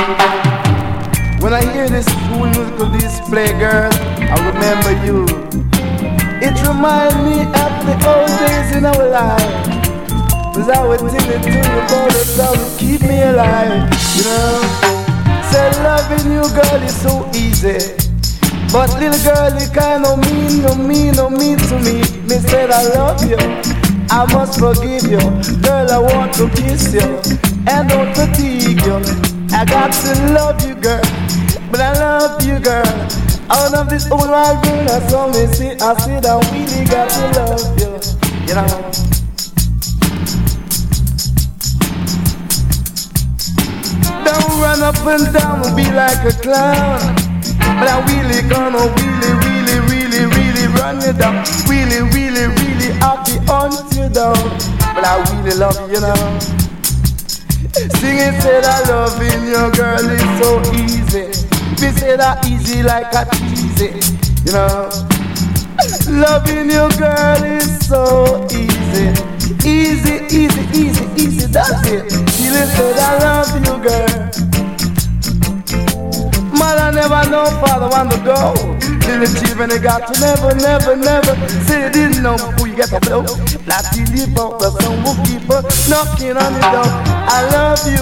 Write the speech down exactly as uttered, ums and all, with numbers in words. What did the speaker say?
When I hear this cool musical display, girl, I remember you. It reminds me of the old days in our life. Cause I would tell it to you about the song to keep me alive. You know, say loving you, girl, is so easy. But little girl, you kind of mean, no mean, no mean to me. Me said I love you, I must forgive you. Girl, I want to kiss you and don't fatigue you. I got to love you, girl, but I love you, girl. Out of this old wide world, I saw me see, I said I really got to love you. You know. Don't run up and down and be like a clown. But I really gonna really, really, really, really run you down. Really, really, really happy hunt you down. But I really love you, you know. Singing said I loving you, girl, is so easy. Me say that easy like a cheesy, you know. Loving you, girl, is so easy. Easy, easy, easy, easy, that's it. She said I love you, girl. Mother never know, father want to go. Little children they got to never, never, never say they didn't know before you get the blow. Like you live out the sun will keep her knocking on the door. I love you.